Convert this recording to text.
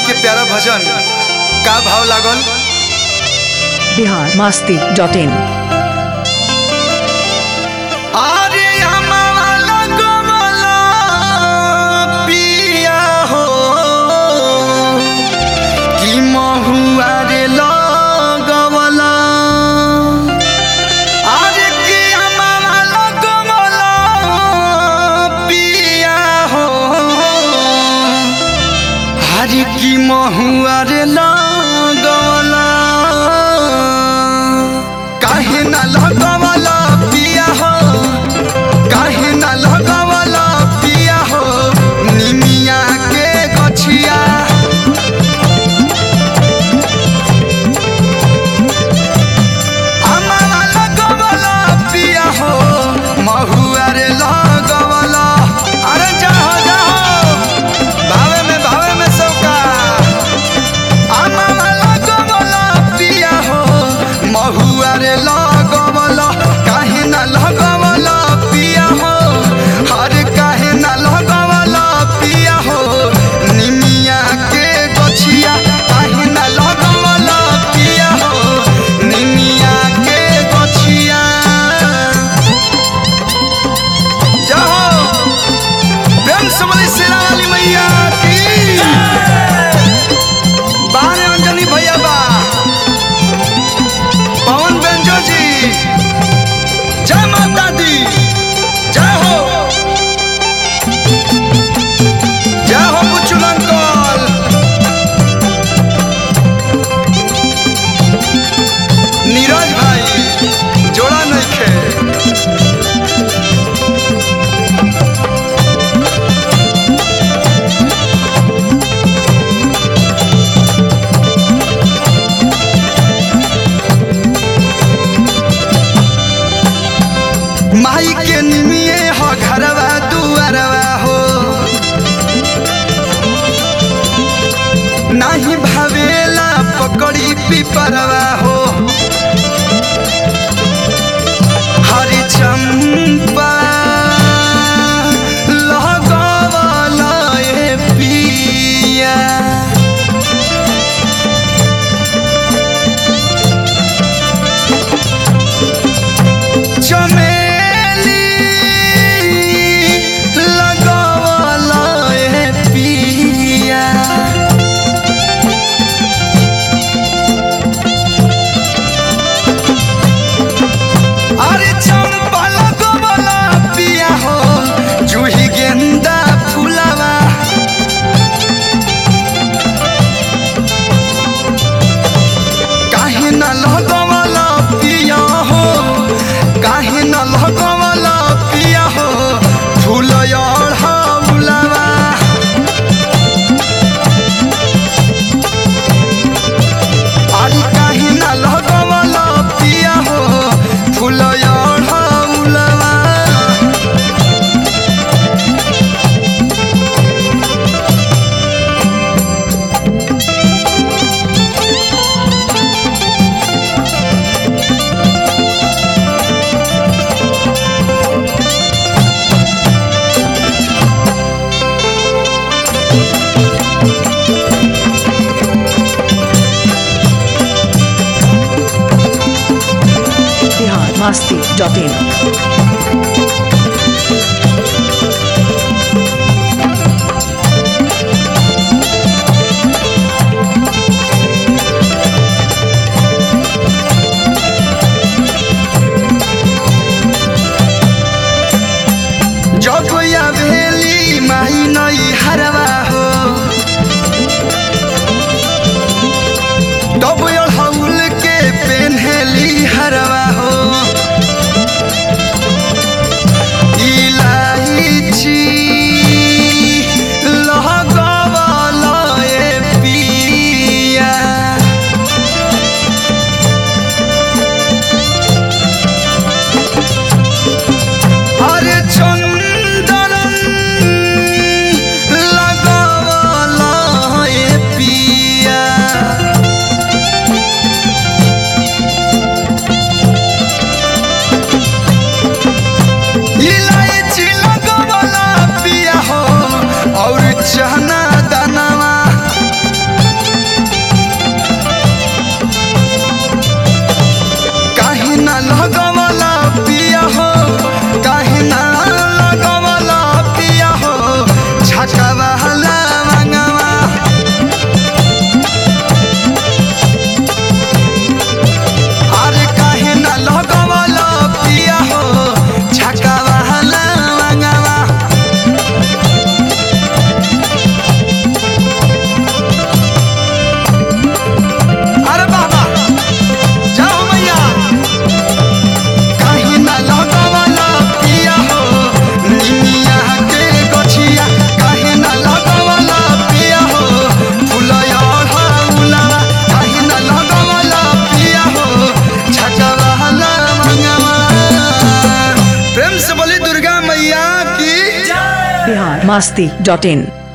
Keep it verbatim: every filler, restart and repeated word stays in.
के प्यारा भजन का भाव लागल। Bihar Masti dot in. अरे हमारा गमला पिया हो कि महुआ रे लगवला। अरे कि हमारा गमला पिया हो अरे कि महुआ रे लगवला। काहे ना लगवला पिया हो काहे ना लगवला पिया हो निमिया के गछिया। हमारा लगवला पिया हो महुआ रे लगवला। अरे जाओ जाओ भावे में भावे में सौका। हमारा लगवला पिया हो महुआ रे लगवला। काहे ना लगवला पिया हो हरे काहे ना लगवला पिया हो निमिया के गछिया। काहे ना लगवला पिया हो निमिया के गछिया। जाओ प्रेम से बोली शेरा वाली मैया की। बाहर अंजनी भैया बा पवन बेंजो जी जय माता दी जय हो जय हो बुच्चू अंकल। नीरज भाई जोड़ा नहीं खे। माई के निमिये हो घरवा दुआरवा हो नाही भावेला पकड़ी पिपरवा हो। हरि चंपा लगवला ए पिया। चमेली लगवला ए पिया। अरे चंपा लगवला पिया हो जूही गेंदा फुलवा। काहे ना लगवला पिया हो काहे ना लगवला पिया हो फूल अढ़ौलवा। अरे काहे ना लगवला पिया हो फूल अढ़ौलवा। Bihar Masti dot in. जब या भेली माही नई हरवा हो तब अढ़ौल के पेन्हेली हरवा हो। masti dot in.